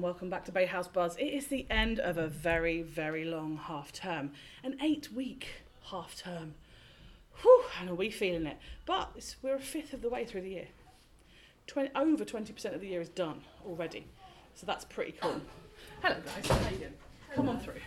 welcome back to Bay House Buzz. It is the end of a very, very long half term, an 8-week half term. Whew, and are we feeling it? But we're a fifth of the way through the year. Over 20% of the year is done already, so that's pretty cool. Hello guys, how you doing? Come on through.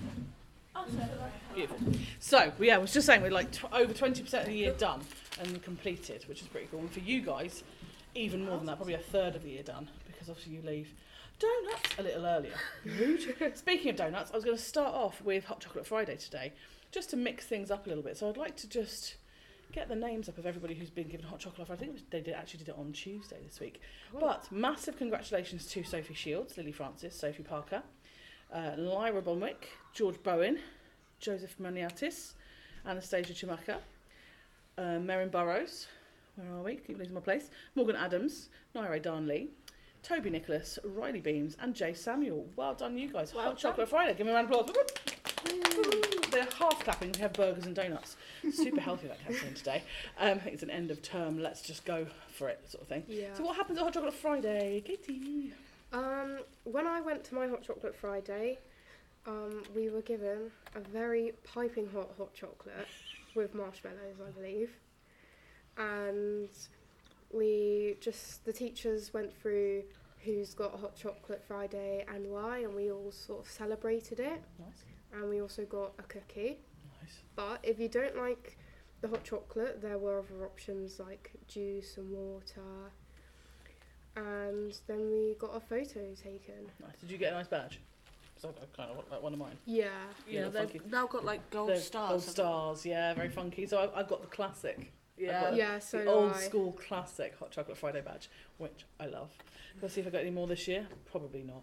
Beautiful. So, I was just saying we're like over 20% of the year done and completed, which is pretty cool. And for you guys, even more than that, probably a third of the year done, because obviously you leave donuts a little earlier. Rude. Speaking of donuts, I was going to start off with Hot Chocolate Friday today, just to mix things up a little bit. So I'd like to just get the names up of everybody who's been given Hot Chocolate. I think they actually did it on Tuesday this week. Cool. But massive congratulations to Sophie Shields, Lily Francis, Sophie Parker, Lyra Bonwick, George Bowen, Joseph Maniatis, Anastasia Chimaka, Merrin Burrows, where are we? Keep losing my place. Morgan Adams, Naira Darnley, Toby Nicholas, Riley Beams, and Jay Samuel. Well done, you guys. Well Hot done. Chocolate Friday. Give me a round of applause. They're half clapping. We have burgers and donuts. Super healthy, that campaign today. I think it's an end of term. Let's just go for it, sort of thing. Yeah. So, what happens at Hot Chocolate Friday, Katie? When I went to my Hot Chocolate Friday, we were given a very piping hot chocolate with marshmallows, I believe. And the teachers went through who's got a Hot Chocolate Friday and why, and we all sort of celebrated it. Nice. And we also got a cookie. Nice. But if you don't like the hot chocolate, there were other options like juice and water. And then we got a photo taken. Nice. Did you get a nice badge? Because I kind of like one of mine. Yeah. Yeah, they've now got like gold stars. Gold stars, yeah, very funky. So I've got the classic. Yeah. Yeah, so the do old I. school classic Hot Chocolate Friday badge, which I love. Let's see if I got any more this year. Probably not.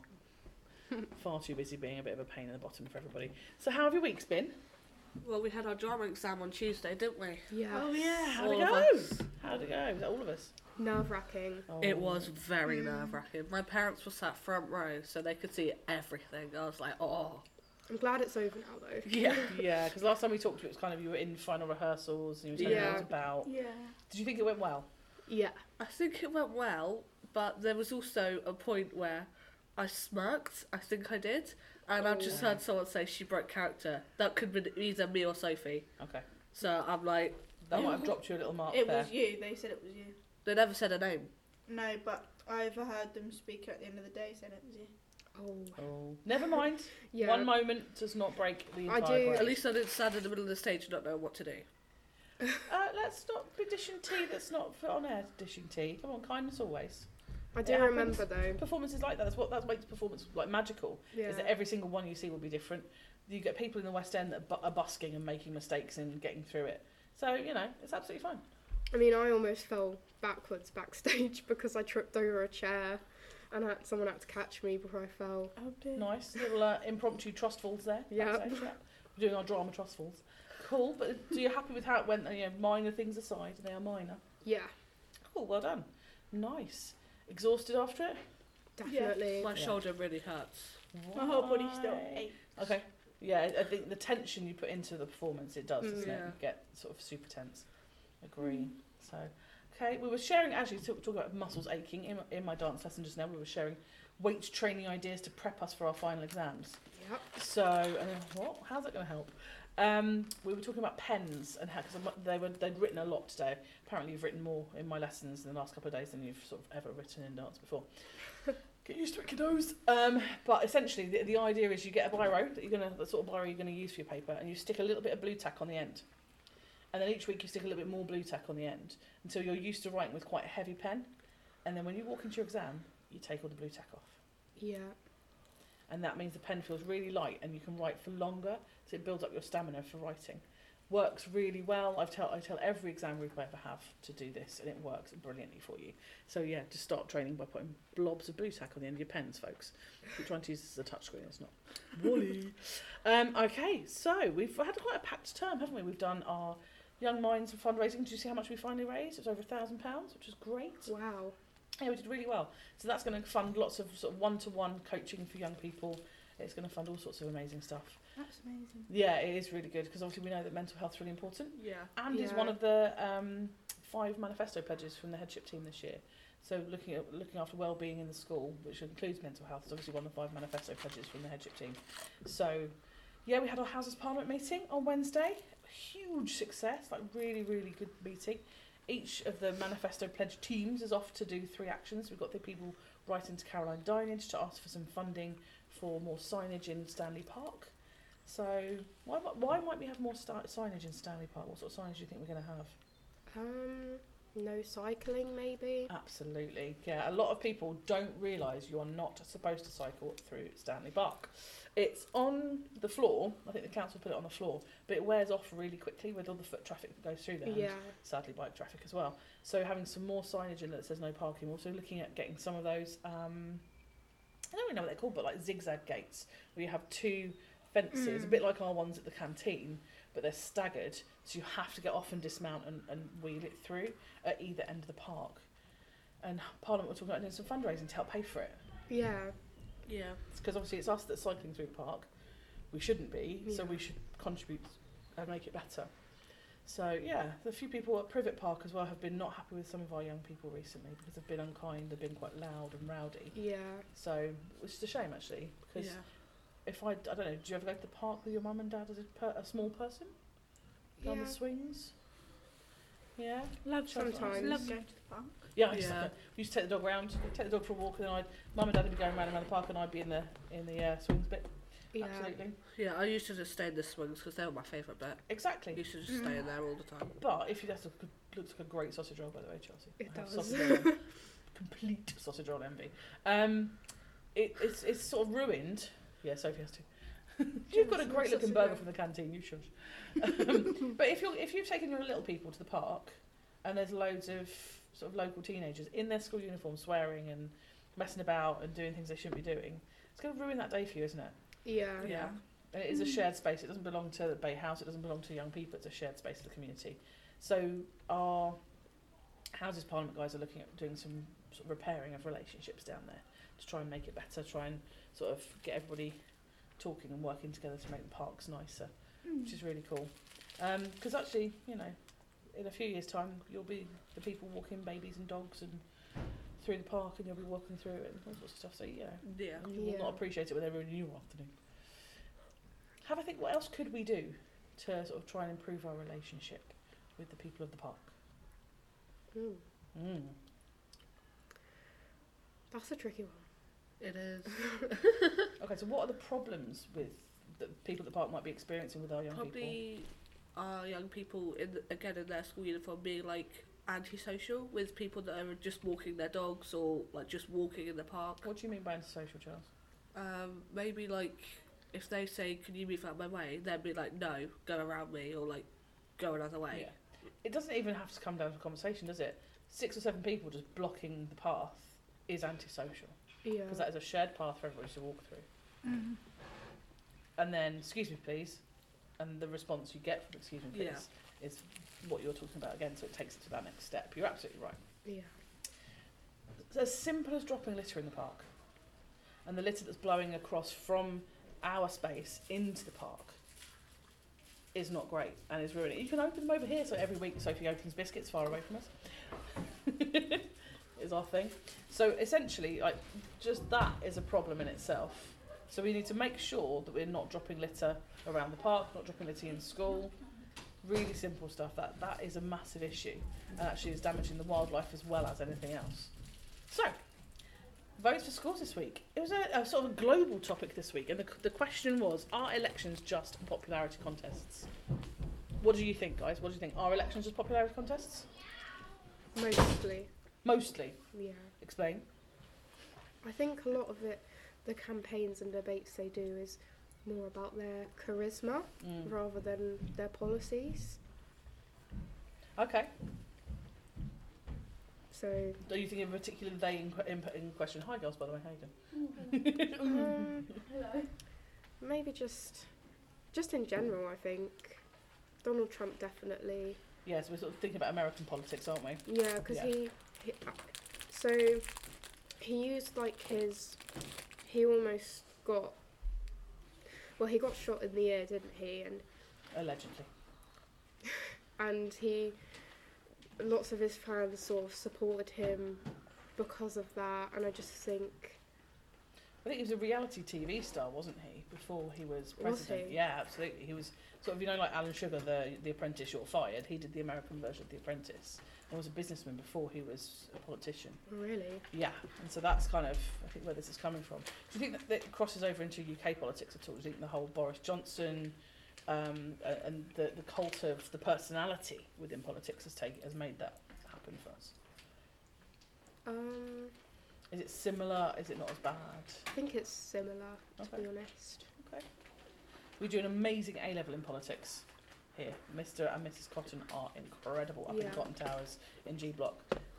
Far too busy being a bit of a pain in the bottom for everybody. So how have your weeks been? Well, we had our drama exam on Tuesday, didn't we? Yeah. Oh yeah, how'd it All go? of us. How'd it go? Was that all of us? Nerve-wracking. Oh. It was very nerve-wracking. My parents were sat front row, so they could see everything. I was like, oh. I'm glad it's over now, though. Yeah. Yeah, because last time we talked to you, it was kind of you were in final rehearsals and you were telling Yeah. us about. Yeah. Did you think it went well? Yeah. I think it went well, but there was also a point where I smirked. I think I did. And I just heard someone say she broke character. That could be either me or Sophie. Okay. So I'm like, That might have dropped you a little mark It there. was you. They said it was you. they never said a name. No, but I overheard them speak at the end of the day saying it was you. Oh. Oh. Never mind. Yeah. One moment does not break the I entire do- grade. At least I didn't stand in the middle of the stage and not know what to do. Let's not be dishing tea that's not put on air dishing tea. Come on, kindness always. I do It happens. remember, though. Performances like that, that makes performance like magical. Yeah. Is that every single one you see will be different. You get people in the West End that are busking and making mistakes and getting through it. So, it's absolutely fine. I mean, I almost fell backwards backstage because I tripped over a chair and someone had to catch me before I fell. Oh dear. Nice little impromptu trust falls there. Yeah. backstage, yeah. We're doing our drama trust falls. Cool, but so you're happy with how it went? Minor things aside, they are minor. Yeah, Cool, well done. Nice. Exhausted after it? definitely. My Yeah. shoulder really hurts. My whole body still Right. aches. Okay. Yeah, I think the tension you put into the performance, it does, doesn't it? Yeah. You get sort of super tense. Agree. So, okay, we were sharing, actually, talking about muscles aching in my dance lesson just now, we were sharing weight training ideas to prep us for our final exams. Yep. So, what? How's that going to help? We were talking about pens and how, because they'd written a lot today. Apparently, you've written more in my lessons in the last couple of days than you've sort of ever written in dance before. Get used to it, kiddos. But essentially, the idea is you get a biro the sort of biro you're gonna use for your paper, and you stick a little bit of blue tack on the end, and then each week you stick a little bit more blue tack on the end until you're used to writing with quite a heavy pen, and then when you walk into your exam, you take all the blue tack off. Yeah. And that means the pen feels really light and you can write for longer, so it builds up your stamina for writing. Works really well. I tell every exam group I ever have to do this, and it works brilliantly for you. So yeah, just start training by putting blobs of blue tack on the end of your pens, folks. Keep trying to use this as a touchscreen, it's not. Wally. Okay, so we've had quite a packed term, haven't we? We've done our Young Minds fundraising. Did you see how much we finally raised? It was over £1,000, which is great. Wow. Yeah, we did really well. So that's going to fund lots of sort of one-to-one coaching for young people. It's going to fund all sorts of amazing stuff. That's amazing. Yeah, it is really good because obviously we know that mental health is really important Yeah. and is Yeah. one of the 5 manifesto pledges from the headship team this year. So looking after well-being in the school, which includes mental health, is obviously one of the 5 manifesto pledges from the headship team. So, yeah, we had our Houses of Parliament meeting on Wednesday. Huge success, like really, really good meeting. Each of the manifesto pledge teams is off to do 3 actions. We've got the people writing to Caroline Dinage to ask for some funding for more signage in Stanley Park. So why might we have more signage in Stanley Park? What sort of signage do you think we're going to have? No cycling, maybe. Absolutely, yeah. A lot of people don't realise you are not supposed to cycle through Stanley Park. It's on the floor. I think the council put it on the floor, but it wears off really quickly with all the foot traffic that goes through there. Yeah. And sadly, bike traffic as well. So having some more signage in that says no parking. We're also looking at getting some of those. I don't really know what they're called, but like zigzag gates where you have 2 fences, a bit like our ones at the canteen, but they're staggered, so you have to get off and dismount and wheel it through at either end of the park. And Parliament were talking about doing some fundraising to help pay for it. Yeah. Yeah. Because obviously it's us that's cycling through the park. We shouldn't be, so Yeah. we should contribute and make it better. So yeah, a few people at Privet Park as well have been not happy with some of our young people recently because they've been unkind, they've been quite loud and rowdy. Yeah. So, which is a shame actually, because if I don't know, do you ever go to the park with your mum and dad as a small person? Down Yeah. the swings? Yeah? Love Sometimes. Love going to the park. Yeah, I used, Yeah. to, we used to take the dog round, take the dog for a walk, and then mum and dad would be going round and round the park and I'd be in the swings bit. Yeah. Absolutely. Yeah, I used to just stay in the swings because they were my favourite bit. I Exactly. used to just stay in there all the time. But if you looks like a great sausage roll, by the way, Chelsea. It I have does. sausage roll, complete sausage roll envy. It's sort of ruined. Yeah, Sophie has to. You've got a great looking burger from the canteen. You should. But if you've taken your little people to the park, and there's loads of sort of local teenagers in their school uniform swearing and messing about and doing things they shouldn't be doing, it's going to ruin that day for you, isn't it? Yeah. Yeah. And it is a shared space. It doesn't belong to the Bay House. It doesn't belong to young people. It's a shared space of the community. So our Houses of Parliament guys are looking at doing some sort of repairing of relationships down there to try and make it better, try and sort of get everybody talking and working together to make the parks nicer, which is really cool. Because actually, you know, in a few years' time, you'll be the people walking babies and dogs and through the park, and you'll be walking through it and all sorts of stuff. So, you know, Yeah. you will not appreciate it when they're ruining your afternoon. Have a think, what else could we do to sort of try and improve our relationship with the people of the park? That's a tricky one. It is. Okay, so what are the problems with that people at the park might be experiencing with our young people? Probably our young people, in their school uniform, being like antisocial with people that are just walking their dogs or like just walking in the park. What do you mean by antisocial, Charles? Maybe like if they say, "Can you move out of my way?" they'd be like, "No, go around me," or like, "Go another way." Yeah. It doesn't even have to come down to a conversation, does it? 6 or 7 people just blocking the path is antisocial. Yeah. Because that is a shared path for everybody to walk through. And then, excuse me please, and the response you get from excuse me please is what you're talking about again, so it takes it to that next step. You're absolutely right. Yeah. It's as simple as dropping litter in the park. And the litter that's blowing across from our space into the park is not great and is ruining it. You can open them over here, so every week Sophie opens biscuits far away from us. Is our thing. So essentially, like, just that is a problem in itself. So we need to make sure that we're not dropping litter around the park, not dropping litter in school. Really simple stuff. That is a massive issue, and actually is damaging the wildlife as well as anything else. So, votes for schools this week. It was a sort of a global topic this week, and the question was, are elections just popularity contests? What do you think, guys? What do you think? Are elections just popularity contests? Mostly. Mostly. Yeah. Explain. I think a lot of it, the campaigns and debates they do, is more about their charisma rather than their policies. Okay. So. Do you think in particular they in question? Hi girls, by the way, how you doing? Hello. Maybe just in general, I think. Donald Trump definitely. Yes, we're sort of thinking about American politics, aren't we? Yeah, because he used like he almost got, well, he got shot in the ear, didn't he? And Allegedly. and he lots of his fans sort of supported him because of that, and I just think... I think he was a reality TV star, wasn't he, before he was Was president? he? Yeah, absolutely. He was sort of, like Alan Sugar, the Apprentice, You're Fired. He did the American version of The Apprentice. He was a businessman before he was a politician. Really? Yeah, and so that's kind of, I think, where this is coming from. Do you think that it crosses over into UK politics at all? Do you think the whole Boris Johnson and the cult of the personality within politics has made that happen for us? Is it similar? Is it not as bad? I think it's similar, to be Okay. honest. We do an amazing A-level in politics here. Mr. and Mrs. Cotton are incredible up in Yeah. Cotton Towers in G Block.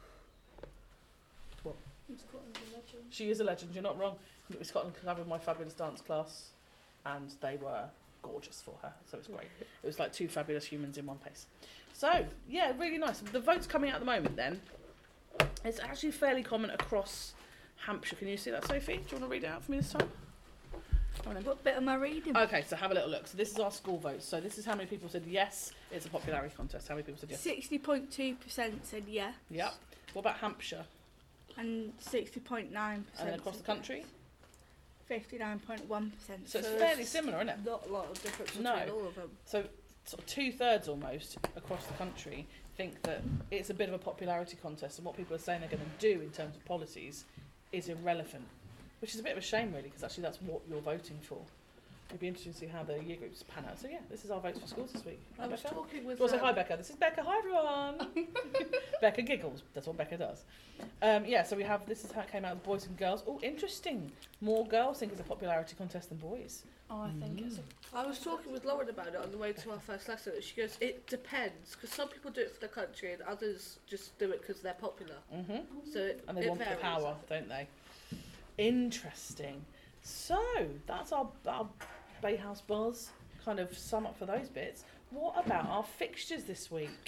Miss Cotton's a legend. She is a legend, you're not wrong. Miss Cotton covered my fabulous dance class and they were gorgeous for her, so it's great. It was like two fabulous humans in one place. So, yeah, really nice. The votes coming out at the moment then, it's actually fairly common across Hampshire. Can you see that, Sophie? Do you want to read it out for me this time? Come on then. What bit am I reading? Okay, so have a little look. So this is our school votes. So this is how many people said yes, it's a popularity contest. How many people said yes? 60.2% said yeah, Yep. What about Hampshire? and 60.9%. And then across the country? 59.1%. So it's fairly similar, isn't it? Not a lot of difference between No. all of them. So sort of 2/3 almost across the country think that it's a bit of a popularity contest, and what people are saying they're going to do in terms of policies is irrelevant, which is a bit of a shame really, because actually that's what you're voting for. It'd be interesting to see how the year groups pan out. So yeah, this is our votes for schools this week. Hi, I was Becca. talking with. Well, say hi, Becca. This is Becca. Hi, everyone. Becca giggles. That's what Becca does. Yeah, so we have, this is how it came out with boys and girls. Oh, interesting. More girls think it's a popularity contest than boys. Oh, I think it's I was talking with Lauren about it on the way to our first lesson. And she goes, "It depends, because some people do it for the country, and others just do it because they're popular. So it, And they it want varies. the power, don't they? Interesting. So, that's our Bay House Buzz kind of sum up for those bits. What about our fixtures this week?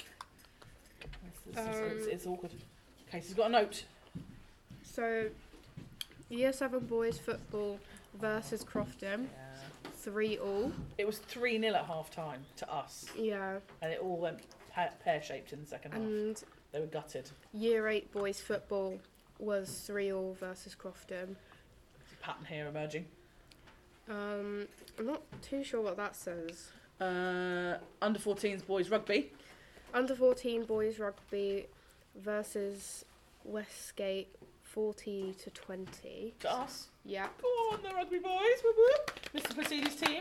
It's awkward. Casey's got a note. So, Year 7 boys football versus Crofton, 3-3. It was 3-0 at half time to us, Yeah. and it all went pear-shaped in the second half. And They were gutted. Year 8 boys football was 3-3 versus Crofton. There's a pattern here emerging. I'm not too sure what that says. Under 14s boys rugby. Under 14 boys rugby versus Westgate 40-20. To us. Yeah. Go on, the rugby boys. Whoop, whoop. Mr. Placidi's team.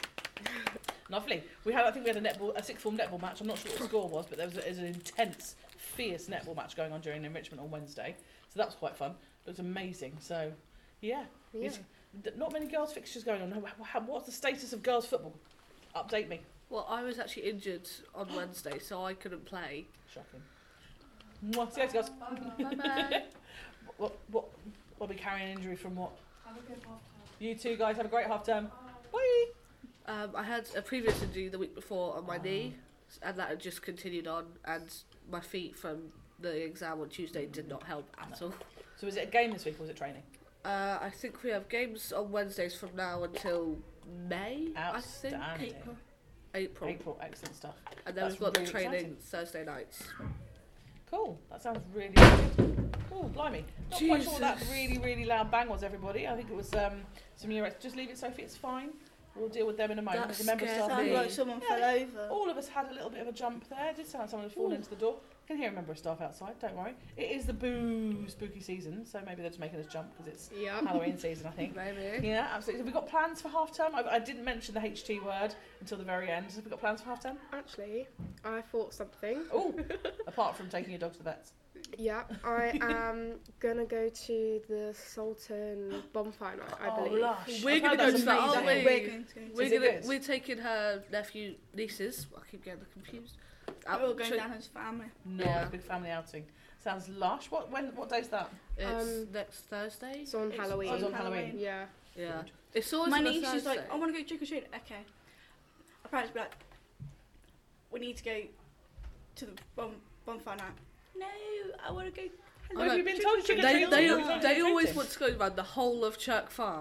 Lovely. I think we had a sixth form netball match. I'm not sure what the score was, but there was an intense, fierce netball match going on during enrichment on Wednesday. So that was quite fun. It was amazing. So, yeah. Yeah. Not many girls fixtures going on. What's the status of girls football? Update me. Well, I was actually injured on Wednesday, so I couldn't play. Shocking. Mwah. See you guys. Bye-bye. What will be carrying an injury from what? Have a good half term. You two guys have a great half term. Bye. I had a previous injury the week before on my knee, and that had just continued on, and my feet from the exam on Tuesday did not help at all. So is it a game this week or is it training? I think we have games on Wednesdays from now until May, I think. Outstanding. April. Excellent stuff. And then That's we've got really the training exciting. Thursday nights. Cool. That sounds really good. Oh, blimey. Not quite sure what that Jesus. really, really loud bang was, everybody. I think it was some new... Just leave it, Sophie. It's fine. We'll deal with them in a moment. That There's a member scared staff me. Sounds meeting. like someone Yeah, fell over. All of us had a little bit of a jump there. It did sound like someone had fallen into the door. I can hear a member of staff outside, don't worry. It is the spooky season, so maybe they're just making us jump because it's Yeah. Halloween season, I think. Maybe. Yeah, absolutely. Have we got plans for half term? I didn't mention the HT word until the very end. Have we got plans for half term? Actually, I thought something. Oh, apart from taking your dog to the vets. Yeah, I am gonna go to the Sultan bonfire night, I believe. lush. We're I've gonna heard go that's to that, aren't amazing. we? We're going to go. We're Is it good? we're taking her nephew, nieces. I keep getting them confused. We're all going to- down as family. No, Yeah. it's a big family outing. Sounds lush. What day's that? It's next Thursday. It's on Halloween. Oh, it's on Halloween. Yeah. Yeah. It's always My on a niece is like, Thursday. I want to go trick or treat. Okay. My parents be like, we need to go to the bonfire night. No, I want to go. Where have you been told to trick or They, treat? they, What have you they been always doing? want to go around the whole of Chirk Farm.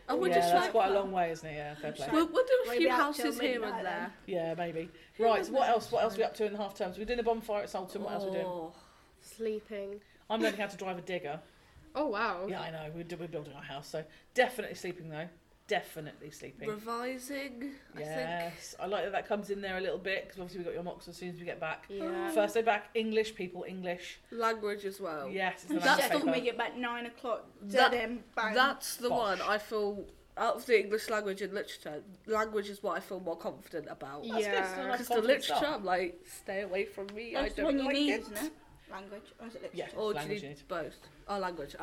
And we're yeah, just that's like, quite a long way, isn't it? Yeah, fair play. we'll do a We'll few be out houses till here midnight and there. Yeah, maybe. Right, so what else? What else are we up to in the half terms? We're doing a bonfire at Salton. What else are we doing? Oh, Sleeping. I'm learning how to drive a digger. Oh wow. Yeah, I know. We're building our house, so definitely sleeping though. Definitely sleeping. revising, I think. Yes, I like that comes in there a little bit because obviously we got your mocks as soon as we get back. Yeah. First day back, English people, English. Language as well. Yes, it's the That's language That's paper. when we get back 9 o'clock. That- Dead end, bang. That's the Bosh. one I feel, out of the English language and literature, language is what I feel more confident about. That's good, Yeah. still a nice Because the confident literature, start. I'm like, stay away from me, I That's the don't one you like need, it. isn't it? Language. Or is it literature? Yeah. Or do you Language need you need. both? Oh, language.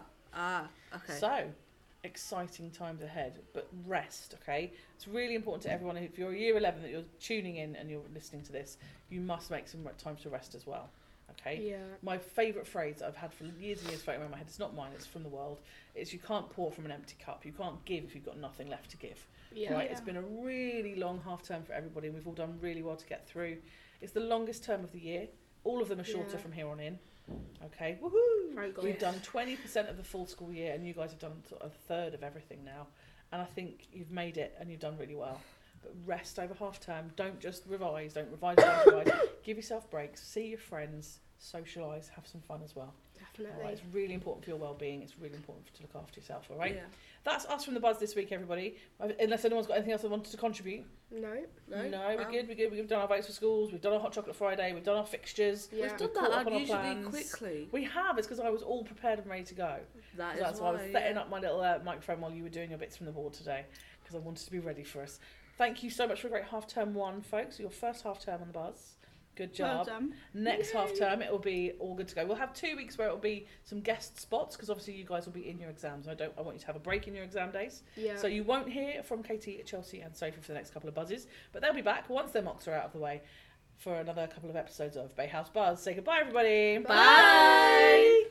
Okay. So, exciting times ahead, but rest, okay? It's really important to everyone, if you're year 11 that you're tuning in and you're listening to this, you must make some time to rest as well, okay? Yeah. My favourite phrase that I've had for years and years floating around my head, it's not mine, it's from the world, is you can't pour from an empty cup. You can't give if you've got nothing left to give. Yeah. Right? Yeah. It's been a really long half term for everybody and we've all done really well to get through. It's the longest term of the year. All of them are shorter Yeah. from here on in. Okay, woohoo! Thank God. We've done 20% of the full school year and you guys have done sort of a third of everything now. And I think you've made it and you've done really well. But rest over half term. Don't just revise. Don't revise. Give yourself breaks. See your friends. Socialise. Have some fun as well. All Definitely. right, it's really important for your well-being. It's really important to look after yourself. All right. Yeah. That's us from the Buzz this week, everybody. Unless anyone's got anything else they wanted to contribute. No. We're good. We've done our votes for schools. We've done our Hot Chocolate Friday. We've done our fixtures. Yeah. We've done caught up that on our unusually plans. quickly. We have. It's because I was all prepared and ready to go. That is That's why I was why, setting yeah. up my little microphone while you were doing your bits from the board today, because I wanted to be ready for us. Thank you so much for a great half term one, folks. Your first half term on the Buzz. Good Well job. done. Next half term, it will be all good to go. We'll have 2 weeks where it will be some guest spots, because obviously you guys will be in your exams. I want you to have a break in your exam days. Yeah. So you won't hear from Katie, Chelsea, and Sophie for the next couple of buzzes, but they'll be back once their mocks are out of the way for another couple of episodes of Bay House Buzz. Say goodbye, everybody. Bye.